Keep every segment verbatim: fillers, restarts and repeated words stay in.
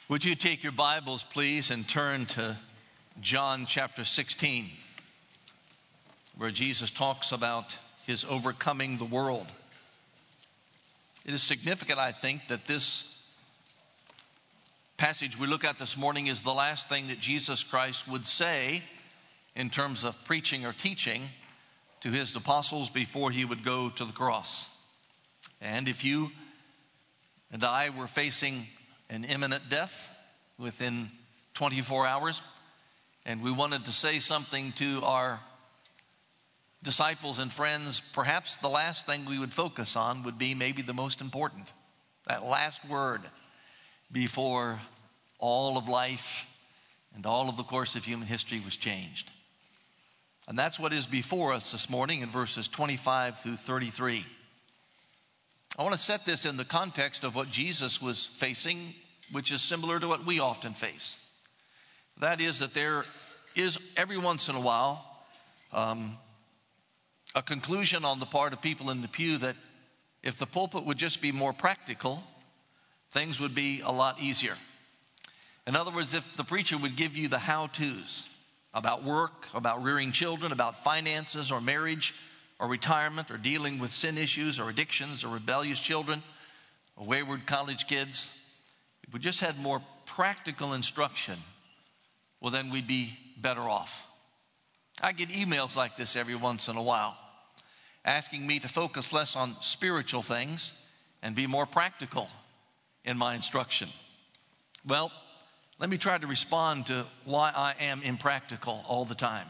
Would you take your Bibles, please, and turn to John chapter sixteen, where Jesus talks about his overcoming the world. It is significant, I think, that this passage we look at this morning is the last thing that Jesus Christ would say in terms of preaching or teaching to his apostles before he would go to the cross. And if you and I were facing an imminent death within twenty-four hours, and we wanted to say something to our disciples and friends, perhaps the last thing we would focus on would be maybe the most important, that last word before all of life and all of the course of human history was changed. And that's what is before us this morning in verses twenty-five through thirty-three. I want to set this in the context of what Jesus was facing, which is similar to what we often face. That is that there is every once in a while um, a conclusion on the part of people in the pew that if the pulpit would just be more practical, things would be a lot easier. In other words, if the preacher would give you the how-tos about work, about rearing children, about finances or marriage or retirement or dealing with sin issues or addictions or rebellious children or wayward college kids, if we just had more practical instruction, well, then we'd be better off. I get emails like this every once in a while, asking me to focus less on spiritual things and be more practical in my instruction. Well, let me try to respond to why I am impractical all the time.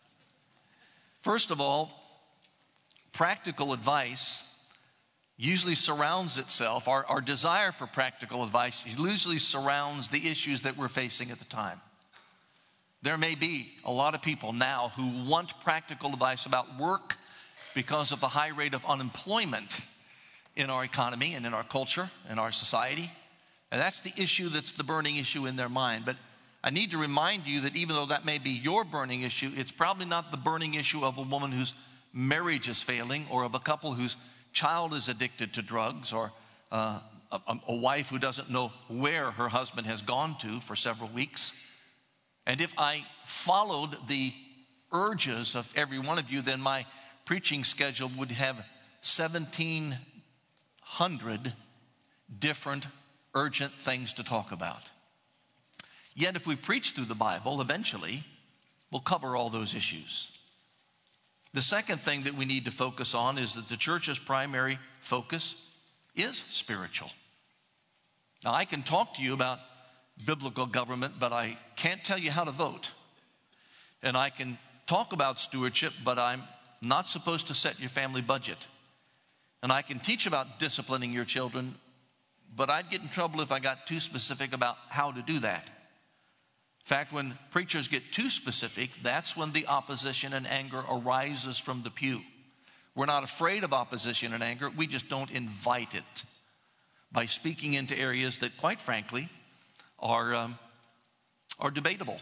First of all, practical advice usually surrounds itself, our, our desire for practical advice usually surrounds the issues that we're facing at the time. There may be a lot of people now who want practical advice about work because of the high rate of unemployment in our economy and in our culture and our society. And that's the issue that's the burning issue in their mind. But I need to remind you that even though that may be your burning issue, it's probably not the burning issue of a woman whose marriage is failing, or of a couple whose child is addicted to drugs, or uh, a, a wife who doesn't know where her husband has gone to for several weeks. And if I followed the urges of every one of you, then my preaching schedule would have seventeen hundred different urgent things to talk about. Yet if we preach through the Bible, eventually we'll cover all those issues. The second thing that we need to focus on is that the church's primary focus is spiritual. Now, I can talk to you about biblical government, but I can't tell you how to vote. And I can talk about stewardship, but I'm not supposed to set your family budget. And I can teach about disciplining your children, but I'd get in trouble if I got too specific about how to do that. In fact, when preachers get too specific, that's when the opposition and anger arises from the pew. We're not afraid of opposition and anger. We just don't invite it by speaking into areas that, quite frankly, are, um, are debatable.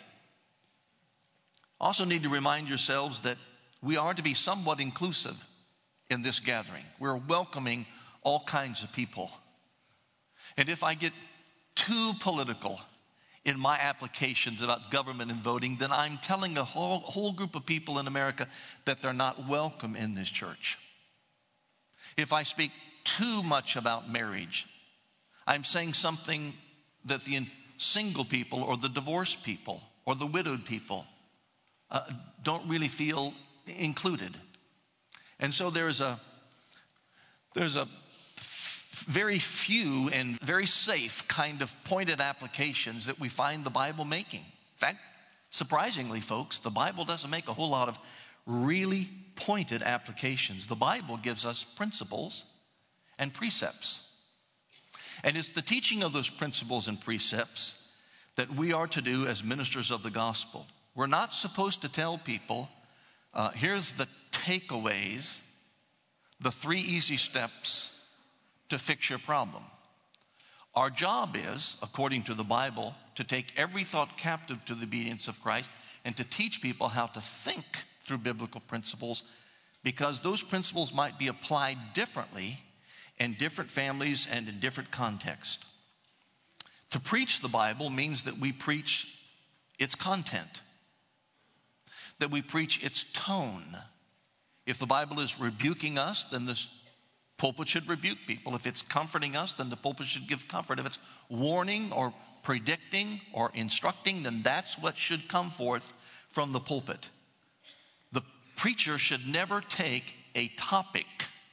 Also need to remind yourselves that we are to be somewhat inclusive in this gathering. We're welcoming all kinds of people. And if I get too political in my applications about government and voting, then I'm telling a whole, whole group of people in America that they're not welcome in this church. If I speak too much about marriage, I'm saying something that the single people or the divorced people or the widowed people uh, don't really feel included. And so there's a there's a very few and very safe kind of pointed applications that we find the Bible making. In fact, surprisingly, folks, the Bible doesn't make a whole lot of really pointed applications. The Bible gives us principles and precepts. And it's the teaching of those principles and precepts that we are to do as ministers of the gospel. We're not supposed to tell people, uh, here's the takeaways, the three easy steps to fix your problem. Our job is, according to the Bible, to take every thought captive to the obedience of Christ and to teach people how to think through biblical principles, because those principles might be applied differently in different families and in different contexts. To preach the Bible means that we preach its content, that we preach its tone. If the Bible is rebuking us, then the pulpit should rebuke people. If it's comforting us, then the pulpit should give comfort. If it's warning or predicting or instructing, then that's what should come forth from the pulpit. The preacher should never take a topic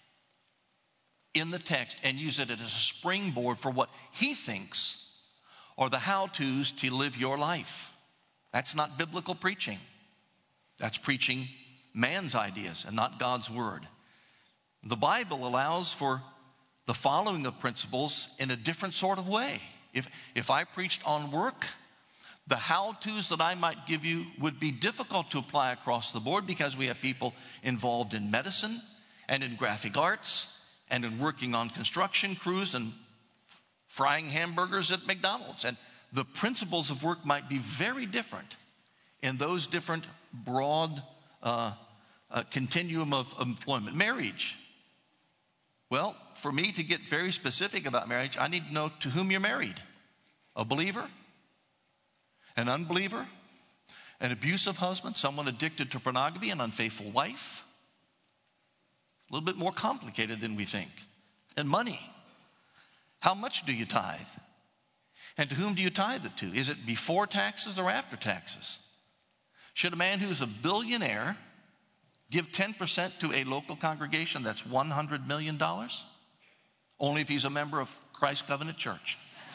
in the text and use it as a springboard for what he thinks are the how-tos to live your life. That's not biblical preaching. That's preaching man's ideas and not God's word. The Bible allows for the following of principles in a different sort of way. If, if I preached on work, the how-tos that I might give you would be difficult to apply across the board because we have people involved in medicine and in graphic arts and in working on construction crews and frying hamburgers at McDonald's. And the principles of work might be very different in those different broad uh, uh, continuum of employment. Marriage. Well, for me to get very specific about marriage, I need to know to whom you're married. A believer? An unbeliever? An abusive husband? Someone addicted to pornography? An unfaithful wife? It's a little bit more complicated than we think. And money. How much do you tithe? And to whom do you tithe it to? Is it before taxes or after taxes? Should a man who's a billionaire give ten percent to a local congregation that's one hundred million dollars? Only if he's a member of Christ Covenant Church.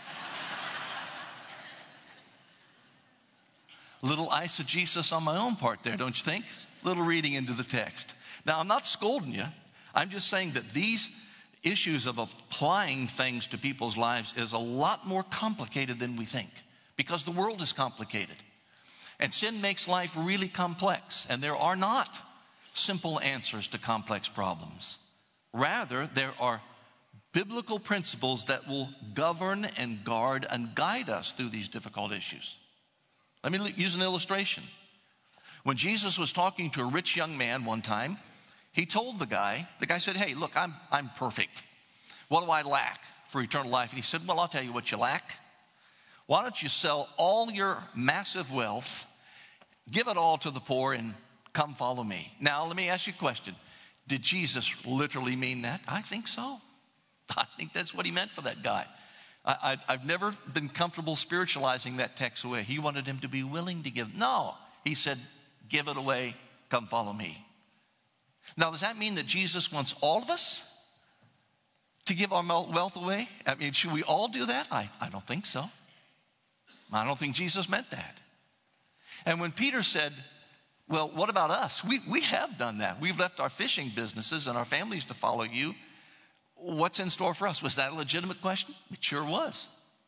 Little eisegesis on my own part there, don't you think? Little reading into the text. Now, I'm not scolding you. I'm just saying that these issues of applying things to people's lives is a lot more complicated than we think, because the world is complicated. And sin makes life really complex, and there are not simple answers to complex problems. Rather, there are biblical principles that will govern and guard and guide us through these difficult issues. Let me use an illustration. When Jesus was talking to a rich young man one time, he told the guy, the guy said, hey, look, I'm, I'm perfect. What do I lack for eternal life? And he said, well, I'll tell you what you lack. Why don't you sell all your massive wealth, give it all to the poor, and come follow me. Now, let me ask you a question. Did Jesus literally mean that? I think so. I think that's what he meant for that guy. I, I, I've never been comfortable spiritualizing that text away. He wanted him to be willing to give. No, he said, give it away, come follow me. Now, does that mean that Jesus wants all of us to give our wealth away? I mean, should we all do that? I, I don't think so. I don't think Jesus meant that. And when Peter said, well, what about us? We, we have done that. We've left our fishing businesses and our families to follow you. What's in store for us? Was that a legitimate question? It sure was.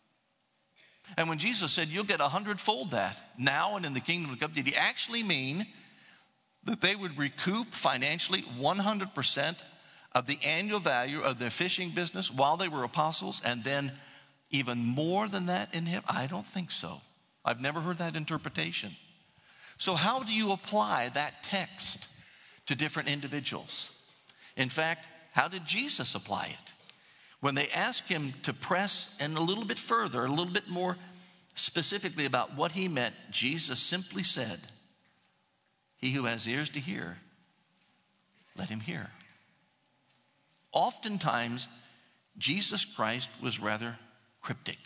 And when Jesus said, you'll get a hundredfold that now and in the kingdom to come, did he actually mean that they would recoup financially one hundred percent of the annual value of their fishing business while they were apostles, and then even more than that in him? I don't think so. I've never heard that interpretation. So how do you apply that text to different individuals? In fact, how did Jesus apply it? When they asked him to press and a little bit further, a little bit more specifically about what he meant, Jesus simply said, he who has ears to hear, let him hear. Oftentimes, Jesus Christ was rather cryptic.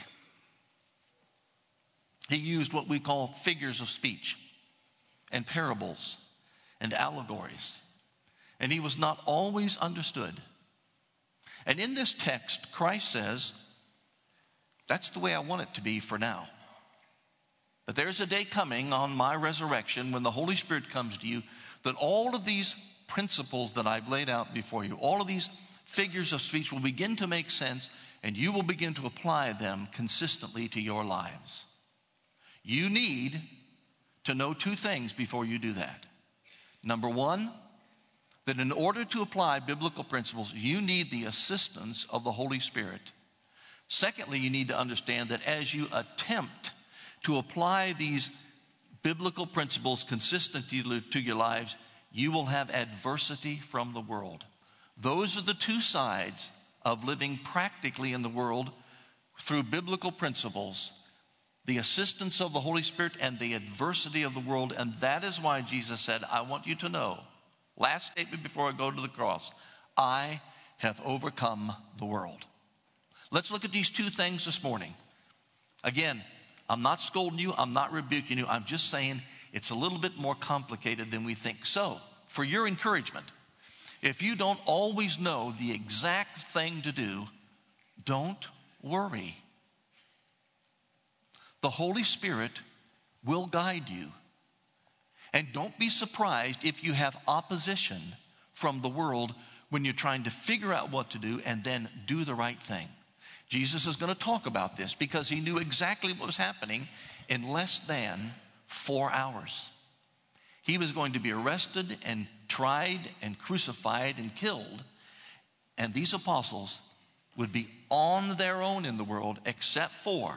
He used what we call figures of speech and parables and allegories. And he was not always understood. And in this text, Christ says, that's the way I want it to be for now. But there's a day coming on my resurrection when the Holy Spirit comes to you, that all of these principles that I've laid out before you, all of these figures of speech will begin to make sense, and you will begin to apply them consistently to your lives. You need to know two things before you do that. Number one, that in order to apply biblical principles, you need the assistance of the Holy Spirit. Secondly, you need to understand that as you attempt to apply these biblical principles consistently to your lives, you will have adversity from the world. Those are the two sides of living practically in the world through biblical principles, the assistance of the Holy Spirit and the adversity of the world. And that is why Jesus said, I want you to know, last statement before I go to the cross, I have overcome the world. Let's look at these two things this morning. Again, I'm not scolding you. I'm not rebuking you. I'm just saying it's a little bit more complicated than we think. So, for your encouragement, if you don't always know the exact thing to do, don't worry. The Holy Spirit will guide you. And don't be surprised if you have opposition from the world when you're trying to figure out what to do and then do the right thing. Jesus is going to talk about this because he knew exactly what was happening in less than four hours. He was going to be arrested and tried and crucified and killed. And these apostles would be on their own in the world except for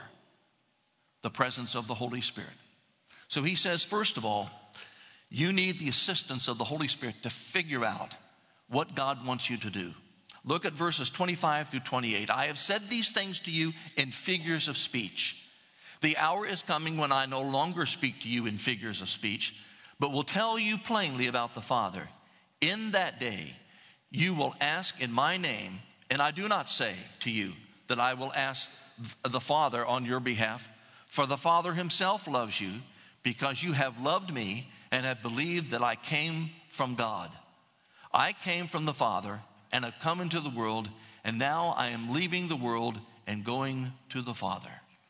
the presence of the Holy Spirit. So he says, first of all, you need the assistance of the Holy Spirit to figure out what God wants you to do. Look at verses twenty-five through twenty-eight. I have said these things to you in figures of speech. The hour is coming when I no longer speak to you in figures of speech, but will tell you plainly about the Father. In that day, you will ask in my name, and I do not say to you that I will ask the Father on your behalf, for the Father himself loves you, because you have loved me and have believed that I came from God. I came from the Father and have come into the world, and now I am leaving the world and going to the Father.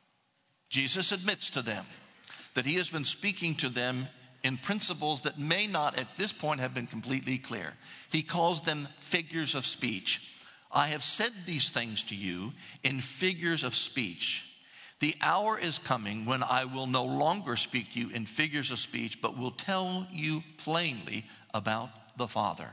Jesus admits to them that he has been speaking to them in principles that may not at this point have been completely clear. He calls them figures of speech. I have said these things to you in figures of speech. The hour is coming when I will no longer speak to you in figures of speech, but will tell you plainly about the Father.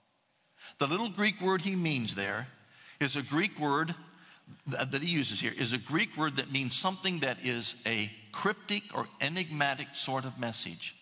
The little Greek word he means there is a Greek word that he uses here, is a Greek word that means something that is a cryptic or enigmatic sort of message.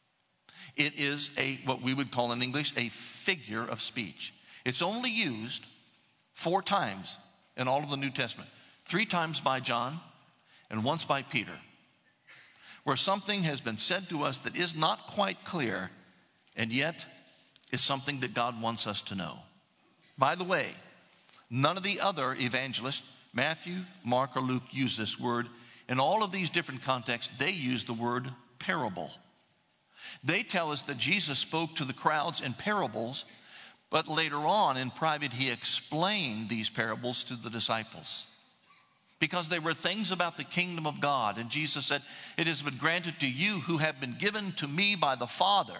It is a, what we would call in English, a figure of speech. It's only used four times in all of the New Testament. Three times by John and once by Peter, where something has been said to us that is not quite clear, and yet is something that God wants us to know. By the way, none of the other evangelists, Matthew, Mark, or Luke, use this word. In all of these different contexts, they use the word parable. They tell us that Jesus spoke to the crowds in parables, but later on in private, he explained these parables to the disciples. Because they were things about the kingdom of God. And Jesus said, it has been granted to you who have been given to me by the Father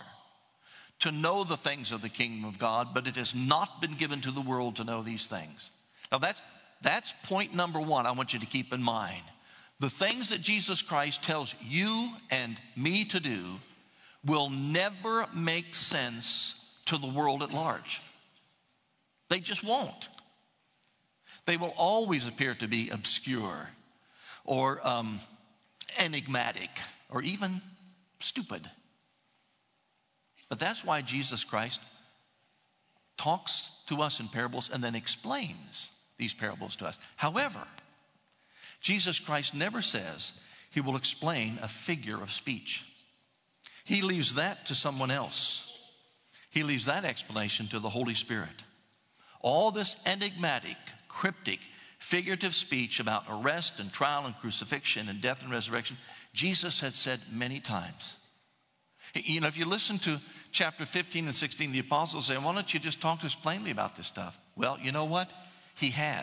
to know the things of the kingdom of God, but it has not been given to the world to know these things. Now that's, that's point number one I want you to keep in mind. The things that Jesus Christ tells you and me to do will never make sense to the world at large. They just won't. They will always appear to be obscure or um, enigmatic or even stupid. But that's why Jesus Christ talks to us in parables and then explains these parables to us. However, Jesus Christ never says he will explain a figure of speech. He leaves that to someone else. He leaves that explanation to the Holy Spirit. All this enigmatic, cryptic, figurative speech about arrest and trial and crucifixion and death and resurrection, Jesus had said many times. You know, if you listen to chapter fifteen and sixteen, the apostles say, why don't you just talk to us plainly about this stuff? Well, you know what? He had.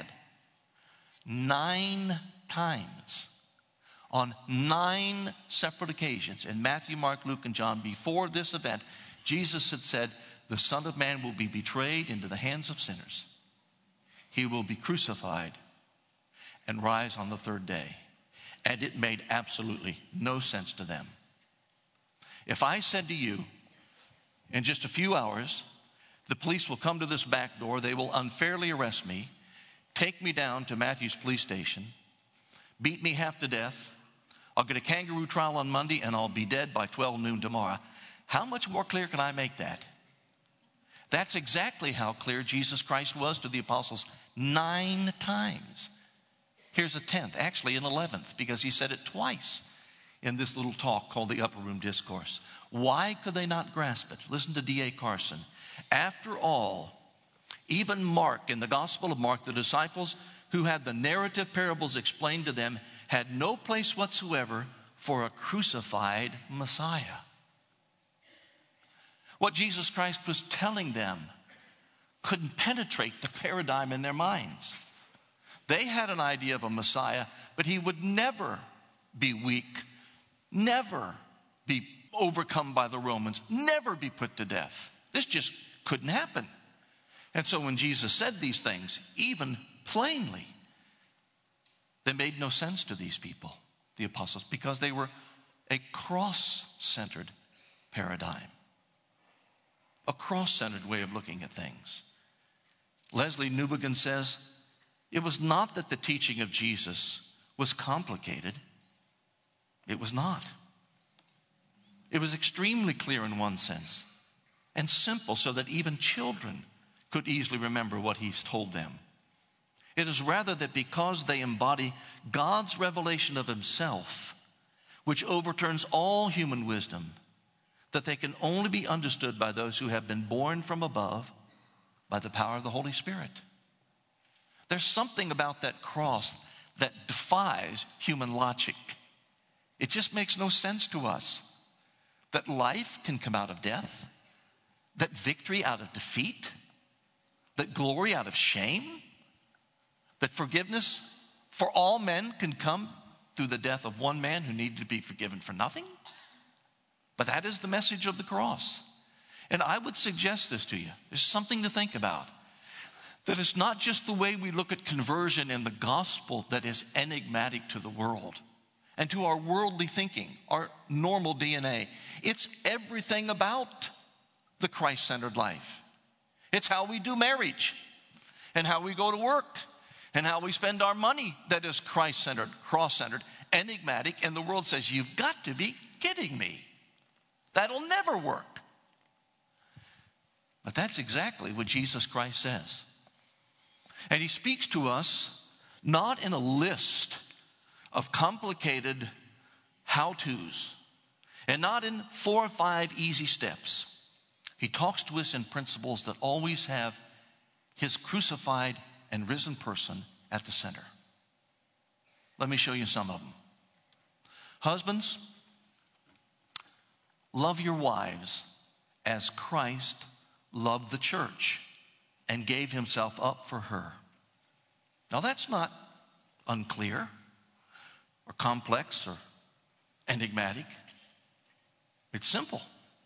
Nine times, on nine separate occasions, in Matthew, Mark, Luke, and John, before this event, Jesus had said, the Son of Man will be betrayed into the hands of sinners. He will be crucified and rise on the third day. And it made absolutely no sense to them. If I said to you, in just a few hours, the police will come to this back door, they will unfairly arrest me, take me down to Matthew's police station, beat me half to death, I'll get a kangaroo trial on Monday, and I'll be dead by twelve noon tomorrow. How much more clear can I make that? That's exactly how clear Jesus Christ was to the apostles nine times. Here's a tenth, actually an eleventh, because he said it twice in this little talk called the Upper Room Discourse. Why could they not grasp it? Listen to D A Carson. After all, even Mark, in the Gospel of Mark, the disciples who had the narrative parables explained to them had no place whatsoever for a crucified Messiah. What Jesus Christ was telling them couldn't penetrate the paradigm in their minds. They had an idea of a Messiah, but he would never be weak, never be overcome by the Romans, never be put to death. This just couldn't happen. And so when Jesus said these things, even plainly, they made no sense to these people, the apostles, because they were a cross-centered paradigm, a cross-centered way of looking at things. Leslie Newbegin says, it was not that the teaching of Jesus was complicated. It was not. It was extremely clear in one sense and simple so that even children could easily remember what he's told them. It is rather that because they embody God's revelation of himself, which overturns all human wisdom, that they can only be understood by those who have been born from above by the power of the Holy Spirit. There's something about that cross that defies human logic. It just makes no sense to us that life can come out of death, that victory out of defeat, that glory out of shame, that forgiveness for all men can come through the death of one man who needed to be forgiven for nothing. But that is the message of the cross. And I would suggest this to you. There's something to think about. That it's not just the way we look at conversion in the gospel that is enigmatic to the world and to our worldly thinking, our normal D N A. It's everything about the Christ-centered life. It's how we do marriage and how we go to work and how we spend our money that is Christ-centered, cross-centered, enigmatic. And the world says, you've got to be kidding me. That'll never work. But that's exactly what Jesus Christ says. And he speaks to us not in a list of complicated how-tos and not in four or five easy steps. He talks to us in principles that always have his crucified and risen person at the center. Let me show you some of them. Husbands, love your wives as Christ loved the church and gave himself up for her. Now that's not unclear or complex or enigmatic. It's simple,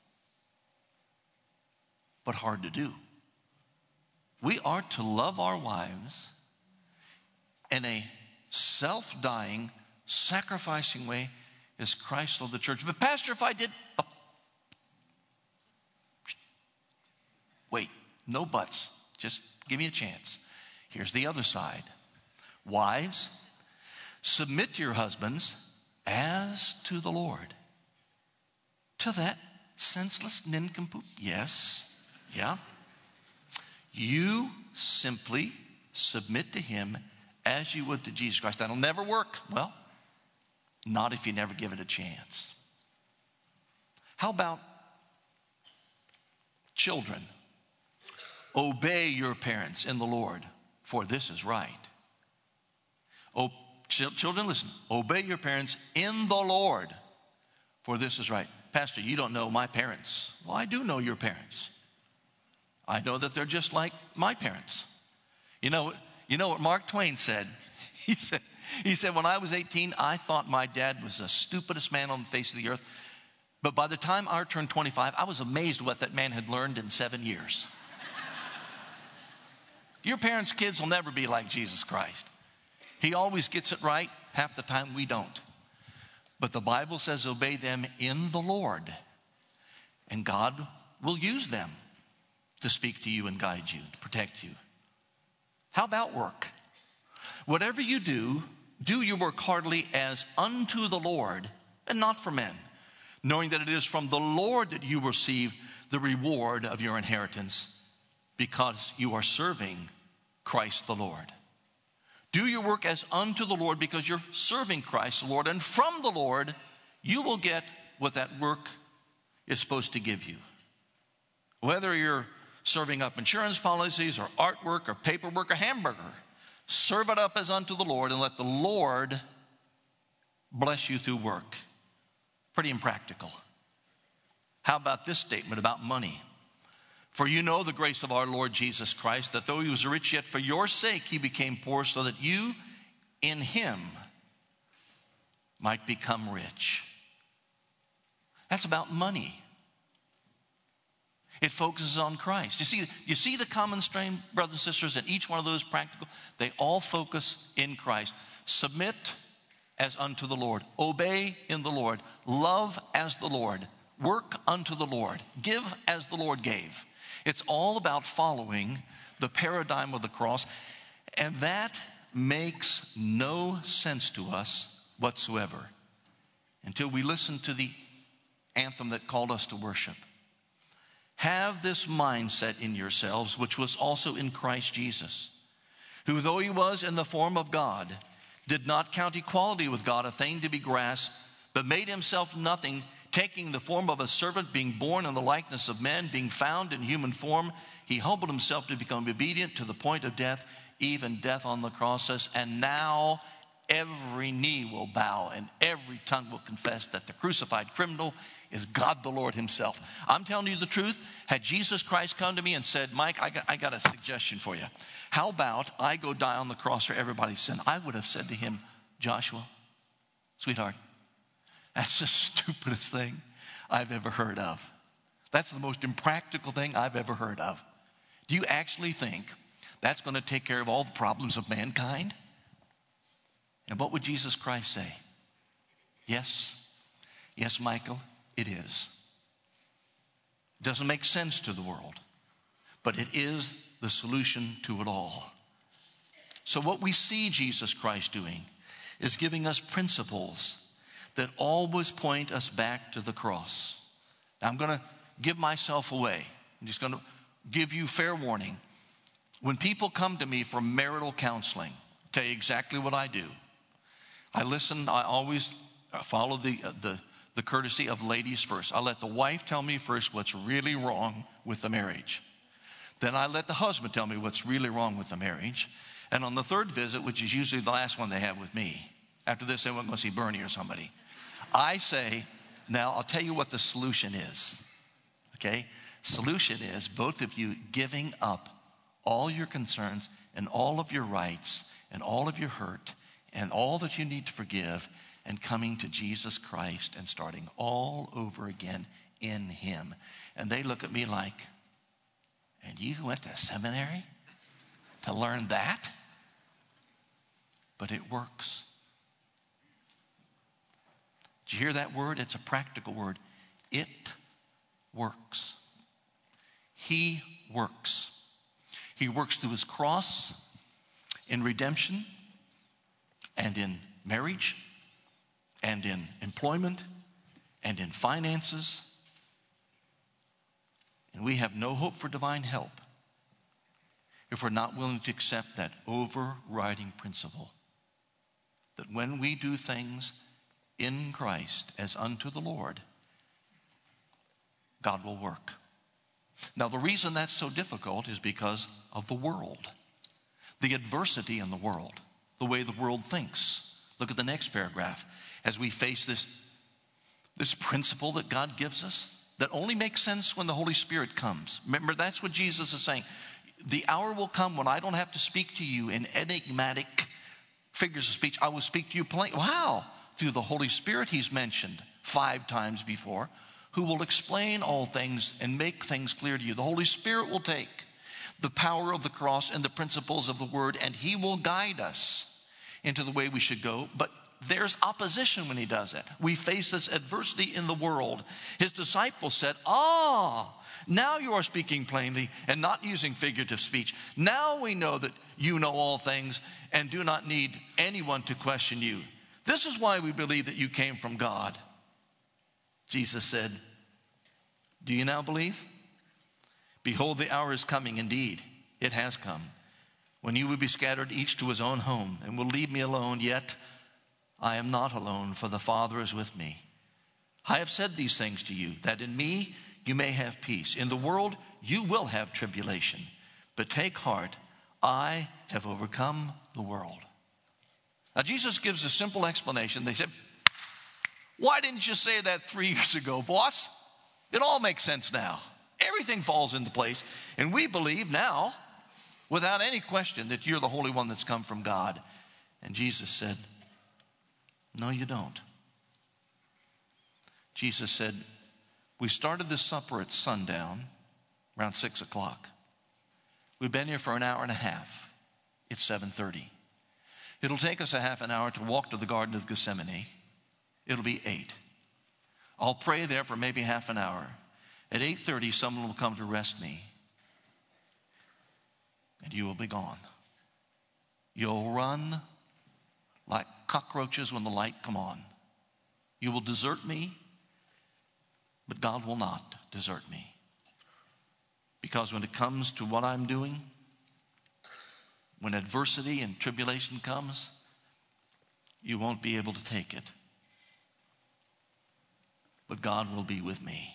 but hard to do. We are to love our wives in a self-dying, sacrificing way as Christ loved the church. But Pastor, if I did... Uh, wait, no buts. Just give me a chance. Here's the other side. Wives, submit to your husbands as to the Lord. To that senseless nincompoop? Yes. Yeah. You simply submit to him as you would to Jesus Christ. That'll never work. Well, not if you never give it a chance. How about children? Obey your parents in the Lord, for this is right. Oh, ch- children, listen. Obey your parents in the Lord, for this is right. Pastor, you don't know my parents. Well, I do know your parents. I know that they're just like my parents. You know, you know what Mark Twain said? He said, he said, when I was eighteen, I thought my dad was the stupidest man on the face of the earth. But by the time I turned twenty-five, I was amazed what that man had learned in seven years. Your parents' kids will never be like Jesus Christ. He always gets it right. Half the time we don't. But the Bible says obey them in the Lord. And God will use them to speak to you and guide you, to protect you. How about work? Whatever you do, do your work heartily as unto the Lord and not for men, knowing that it is from the Lord that you receive the reward of your inheritance, because you are serving Christ the Lord. Do your work as unto the Lord, because you're serving Christ the Lord. And from the Lord, you will get what that work is supposed to give you. Whether you're serving up insurance policies or artwork or paperwork or hamburger, serve it up as unto the Lord and let the Lord bless you through work. Pretty impractical. How about this statement about money? For you know the grace of our Lord Jesus Christ, that though he was rich, yet for your sake he became poor, so that you in him might become rich. That's about money. It focuses on Christ. You see, you see the common strain, brothers and sisters, in each one of those practical? They all focus in Christ. Submit as unto the Lord. Obey in the Lord. Love as the Lord. Work unto the Lord. Give as the Lord gave. It's all about following the paradigm of the cross. And that makes no sense to us whatsoever until we listen to the anthem that called us to worship. Have this mindset in yourselves, which was also in Christ Jesus, who though he was in the form of God, did not count equality with God a thing to be grasped, but made himself nothing, taking the form of a servant, being born in the likeness of men, being found in human form, he humbled himself to become obedient to the point of death, even death on the cross. Says, and now every knee will bow and every tongue will confess that the crucified criminal is God the Lord himself. I'm telling you the truth. Had Jesus Christ come to me and said, Mike, I got, I got a suggestion for you. How about I go die on the cross for everybody's sin? I would have said to him, Joshua, sweetheart, that's the stupidest thing I've ever heard of. That's the most impractical thing I've ever heard of. Do you actually think that's going to take care of all the problems of mankind? And what would Jesus Christ say? Yes, yes, Michael, it is. It doesn't make sense to the world, but it is the solution to it all. So what we see Jesus Christ doing is giving us principles that always point us back to the cross. Now, I'm going to give myself away. I'm just going to give you fair warning. When people come to me for marital counseling, I'll tell you exactly what I do. I listen. I always follow the, uh, the, the courtesy of ladies first. I let the wife tell me first what's really wrong with the marriage. Then I let the husband tell me what's really wrong with the marriage. And on the third visit, which is usually the last one they have with me, after this they won't go see Bernie or somebody, I say, now I'll tell you what the solution is. Okay? Solution is both of you giving up all your concerns and all of your rights and all of your hurt and all that you need to forgive and coming to Jesus Christ and starting all over again in him. And they look at me like, and you went to seminary to learn that? But it works. Did you hear that word? It's a practical word. It works. He works. He works through his cross in redemption and in marriage and in employment and in finances. And we have no hope for divine help if we're not willing to accept that overriding principle that when we do things in Christ as unto the Lord, God will work. Now, the reason that's so difficult is because of the world, the adversity in the world, the way the world thinks. Look at the next paragraph. As we face this, this principle that God gives us that only makes sense when the Holy Spirit comes. Remember, that's what Jesus is saying. The hour will come when I don't have to speak to you in enigmatic figures of speech. I will speak to you plain. Wow. Through the Holy Spirit he's mentioned five times before, who will explain all things and make things clear to you. The Holy Spirit will take the power of the cross and the principles of the word, and he will guide us into the way we should go. But there's opposition when he does it. We face this adversity in the world. His disciples said, ah, now you are speaking plainly and not using figurative speech. Now we know that you know all things and do not need anyone to question you. This is why we believe that you came from God. Jesus said, do you now believe? Behold, the hour is coming indeed. It has come when you will be scattered each to his own home and will leave me alone, yet I am not alone, for the Father is with me. I have said these things to you, that in me you may have peace. In the world you will have tribulation, but take heart, I have overcome the world. Now Jesus gives a simple explanation. They said, why didn't you say that three years ago, boss? It all makes sense now. Everything falls into place. And we believe now, without any question, that you're the Holy One that's come from God. And Jesus said, no, you don't. Jesus said, we started this supper at sundown, around six o'clock. We've been here for an hour and a half. It's seven thirty. It'll take us a half an hour to walk to the Garden of Gethsemane. It'll be eight. I'll pray there for maybe half an hour. At eight thirty, someone will come to arrest me. And you will be gone. You'll run like cockroaches when the light come on. You will desert me, but God will not desert me. Because when it comes to what I'm doing, when adversity and tribulation comes, you won't be able to take it. But God will be with me.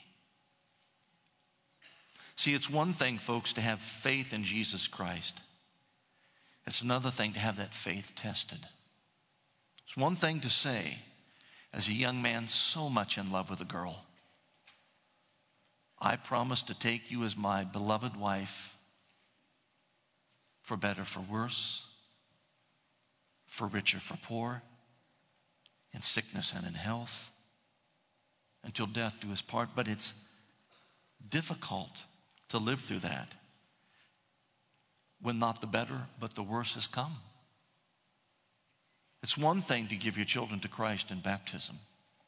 See, it's one thing, folks, to have faith in Jesus Christ. It's another thing to have that faith tested. It's one thing to say, as a young man so much in love with a girl, I promise to take you as my beloved wife, for better, for worse, for richer, for poor, in sickness and in health, until death do us part. But it's difficult to live through that when not the better, but the worse has come. It's one thing to give your children to Christ in baptism.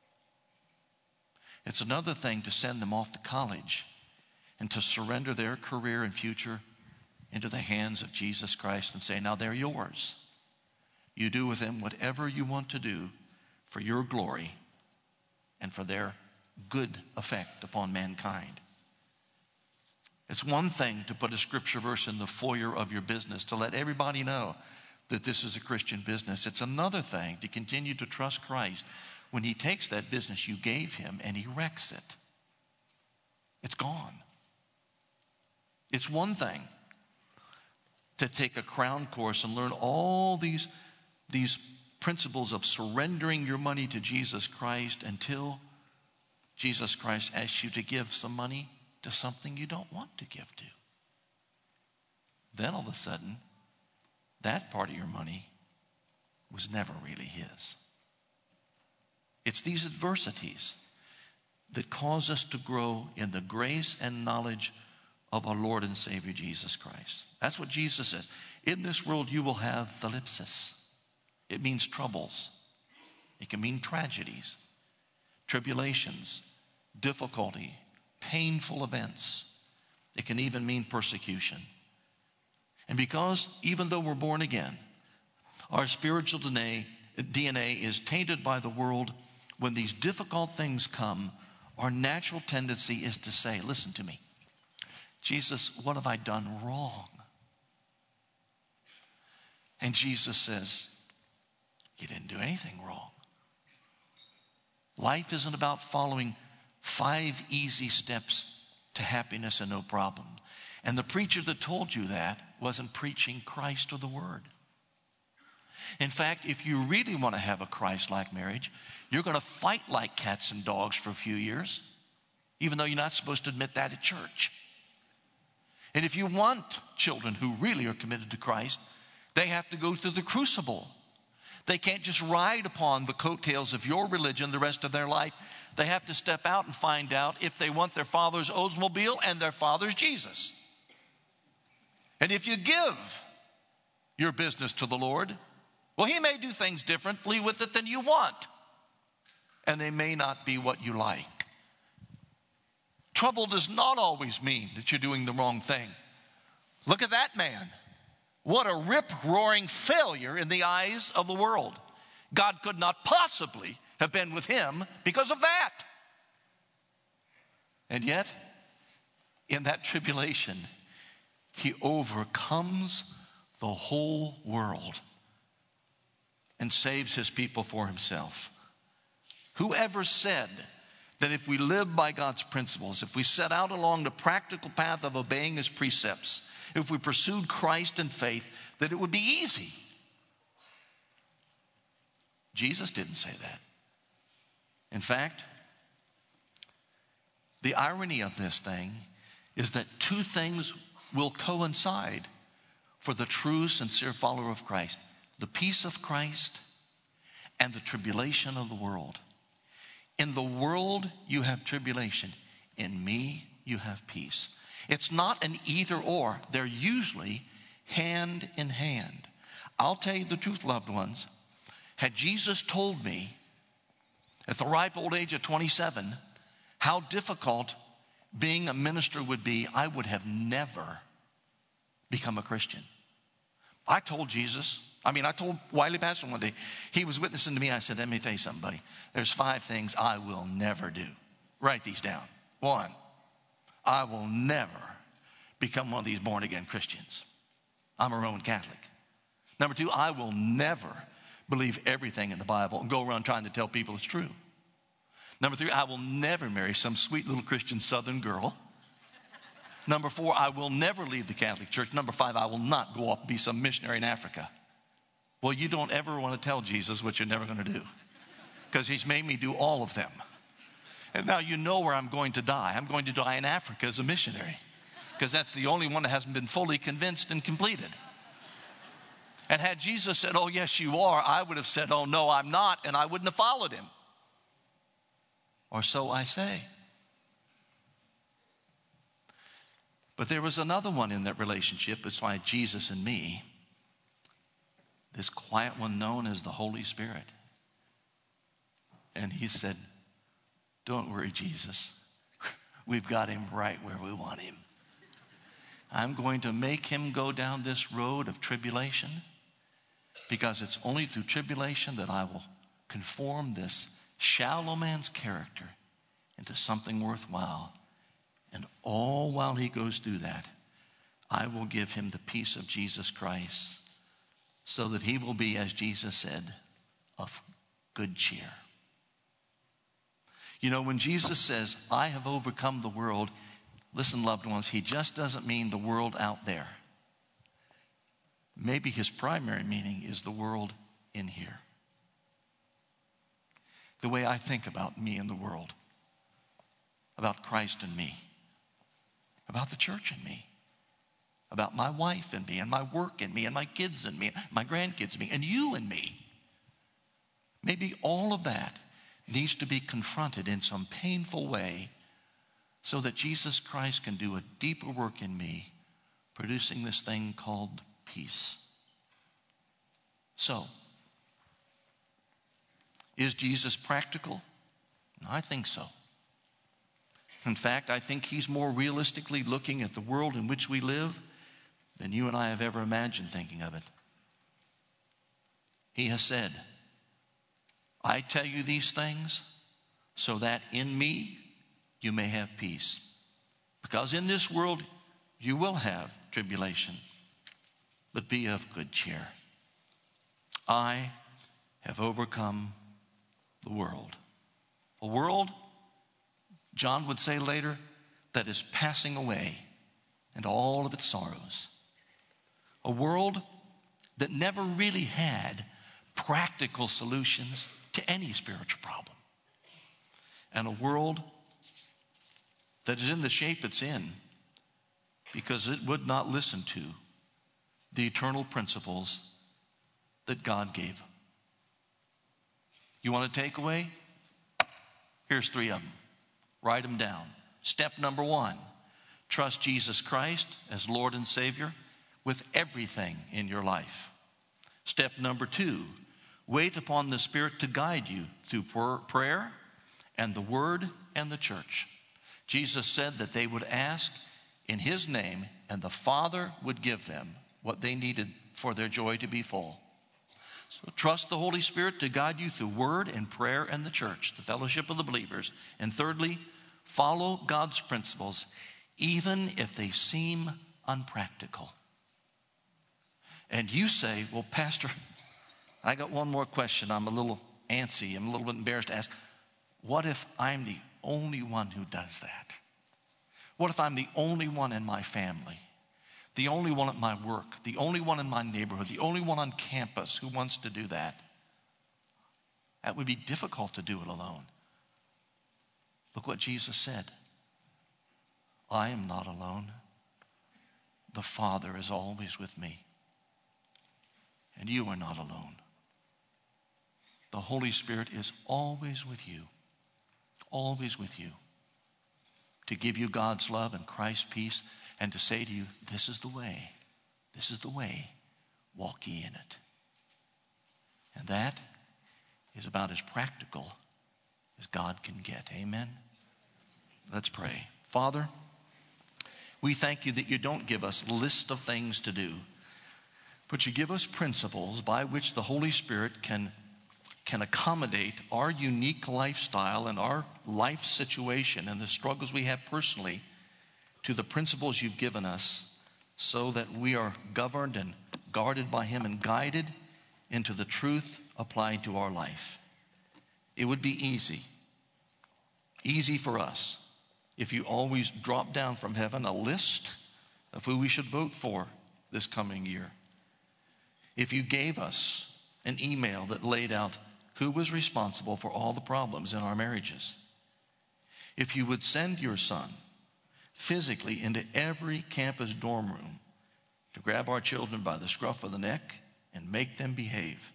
It's another thing to send them off to college and to surrender their career and future into the hands of Jesus Christ and say, now they're yours. You do with them whatever you want to do for your glory and for their good effect upon mankind. It's one thing to put a scripture verse in the foyer of your business to let everybody know that this is a Christian business. It's another thing to continue to trust Christ when he takes that business you gave him and he wrecks it. It's gone. It's one thing to take a crown course and learn all these, these principles of surrendering your money to Jesus Christ until Jesus Christ asks you to give some money to something you don't want to give to. Then all of a sudden, that part of your money was never really his. It's these adversities that cause us to grow in the grace and knowledge of our Lord and Savior Jesus Christ. That's what Jesus says. In this world you will have thlipsis. It means troubles. It can mean tragedies, tribulations, difficulty, painful events. It can even mean persecution. And because even though we're born again, our spiritual D N A is tainted by the world, when these difficult things come, our natural tendency is to say, listen to me, Jesus, what have I done wrong? And Jesus says, you didn't do anything wrong. Life isn't about following five easy steps to happiness and no problem. And the preacher that told you that wasn't preaching Christ or the Word. In fact, if you really want to have a Christ-like marriage, you're going to fight like cats and dogs for a few years, even though you're not supposed to admit that at church. And if you want children who really are committed to Christ, they have to go through the crucible. They can't just ride upon the coattails of your religion the rest of their life. They have to step out and find out if they want their father's Oldsmobile and their father's Jesus. And if you give your business to the Lord, well, he may do things differently with it than you want. And they may not be what you like. Trouble does not always mean that you're doing the wrong thing. Look at that man. What a rip-roaring failure in the eyes of the world. God could not possibly have been with him because of that. And yet, in that tribulation, he overcomes the whole world and saves his people for himself. Whoever said that if we live by God's principles, if we set out along the practical path of obeying his precepts, if we pursued Christ in faith, that it would be easy? Jesus didn't say that. In fact, the irony of this thing is that two things will coincide for the true, sincere follower of Christ: the peace of Christ and the tribulation of the world. In the world, you have tribulation. In me, you have peace. It's not an either or. They're usually hand in hand. I'll tell you the truth, loved ones. Had Jesus told me at the ripe old age of twenty-seven how difficult being a minister would be, I would have never become a Christian. I told Jesus, I mean, I told Wiley Pastor one day, he was witnessing to me. I said, let me tell you something, buddy. There's five things I will never do. Write these down. One, I will never become one of these born-again Christians. I'm a Roman Catholic. Number two, I will never believe everything in the Bible and go around trying to tell people it's true. Number three, I will never marry some sweet little Christian Southern girl. Number four, I will never leave the Catholic Church. Number five, I will not go off and be some missionary in Africa. Well, you don't ever want to tell Jesus what you're never going to do, because he's made me do all of them. And now you know where I'm going to die. I'm going to die in Africa as a missionary, because that's the only one that hasn't been fully convinced and completed. And had Jesus said, oh, yes, you are, I would have said, oh, no, I'm not, and I wouldn't have followed him. Or so I say. But there was another one in that relationship. It's like Jesus and me. This quiet one known as the Holy Spirit. And he said, don't worry, Jesus. We've got him right where we want him. I'm going to make him go down this road of tribulation, because it's only through tribulation that I will conform this shallow man's character into something worthwhile. And all while he goes through that, I will give him the peace of Jesus Christ, so that he will be, as Jesus said, of good cheer. You know, when Jesus says, I have overcome the world, listen, loved ones, he just doesn't mean the world out there. Maybe his primary meaning is the world in here. The way I think about me and the world, about Christ and me, about the church and me, about my wife and me, and my work and me, and my kids and me, my grandkids and me, and you and me. Maybe all of that needs to be confronted in some painful way, so that Jesus Christ can do a deeper work in me, producing this thing called peace. So, is Jesus practical? I think so. In fact, I think he's more realistically looking at the world in which we live than you and I have ever imagined thinking of it. He has said, I tell you these things so that in me you may have peace. Because in this world you will have tribulation, but be of good cheer. I have overcome the world. A world, John would say later, that is passing away and all of its sorrows. A world that never really had practical solutions to any spiritual problem. And a world that is in the shape it's in because it would not listen to the eternal principles that God gave. You want a takeaway? Here's three of them. Write them down. Step number one, trust Jesus Christ as Lord and Savior with everything in your life. Step number two, wait upon the Spirit to guide you through prayer and the Word and the church. Jesus said that they would ask in his name, and the Father would give them what they needed for their joy to be full. So trust the Holy Spirit to guide you through word and prayer and the church, the fellowship of the believers. And thirdly, follow God's principles, even if they seem unpractical. and you say, well, Pastor, I got one more question. I'm a little antsy. I'm a little bit embarrassed to ask. What if I'm the only one who does that? What if I'm the only one in my family, the only one at my work, the only one in my neighborhood, the only one on campus who wants to do that? That would be difficult to do it alone. Look what Jesus said. I am not alone. The Father is always with me. And you are not alone. The Holy Spirit is always with you. Always with you. To give you God's love and Christ's peace and to say to you, this is the way. This is the way. Walk ye in it. And that is about as practical as God can get. Amen? Let's pray. Father, we thank you that you don't give us a list of things to do, but you give us principles by which the Holy Spirit can, can accommodate our unique lifestyle and our life situation and the struggles we have personally to the principles you've given us so that we are governed and guarded by him and guided into the truth applied to our life. It would be easy, easy for us if you always drop down from heaven a list of who we should vote for this coming year. If you gave us an email that laid out who was responsible for all the problems in our marriages. If you would send your son physically into every campus dorm room to grab our children by the scruff of the neck and make them behave.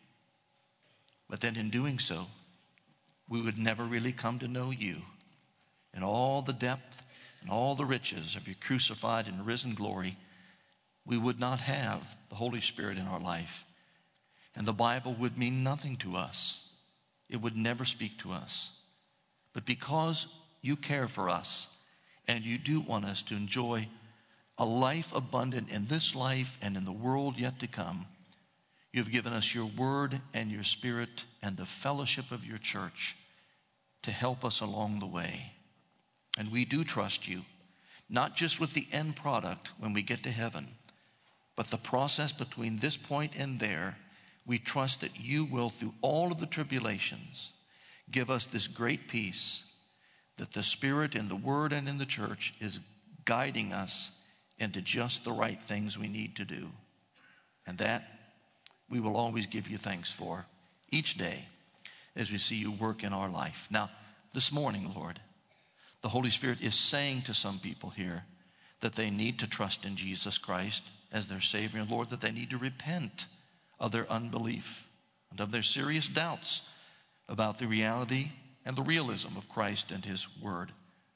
But then in doing so, we would never really come to know you in all the depth and all the riches of your crucified and risen glory. We would not have the Holy Spirit in our life. And the Bible would mean nothing to us. It would never speak to us. But because you care for us and you do want us to enjoy a life abundant in this life and in the world yet to come, you've given us your word and your spirit and the fellowship of your church to help us along the way. And we do trust you, not just with the end product when we get to heaven, but the process between this point and there. We trust that you will, through all of the tribulations, give us this great peace, that the Spirit in the Word and in the church is guiding us into just the right things we need to do. And that we will always give you thanks for each day as we see you work in our life. Now, this morning, Lord, the Holy Spirit is saying to some people here that they need to trust in Jesus Christ as their Savior, and Lord, that they need to repent of their unbelief and of their serious doubts about the reality and the realism of Christ and his word.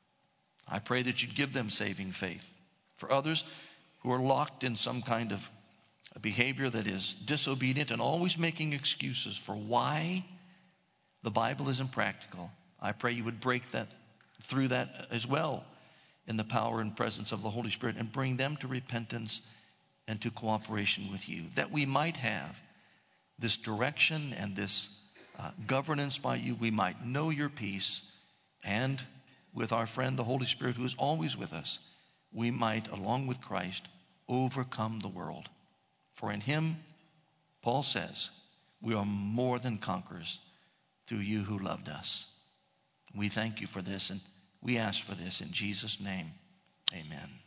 I pray that you'd give them saving faith. For others who are locked in some kind of a behavior that is disobedient and always making excuses for why the Bible isn't practical, I pray you would break that through that as well in the power and presence of the Holy Spirit and bring them to repentance and to cooperation with you, that we might have this direction and this uh, governance by you. We might know your peace, and with our friend the Holy Spirit who is always with us, we might, along with Christ, overcome the world. For in him, Paul says, we are more than conquerors through you who loved us. We thank you for this, and we ask for this in Jesus' name. Amen.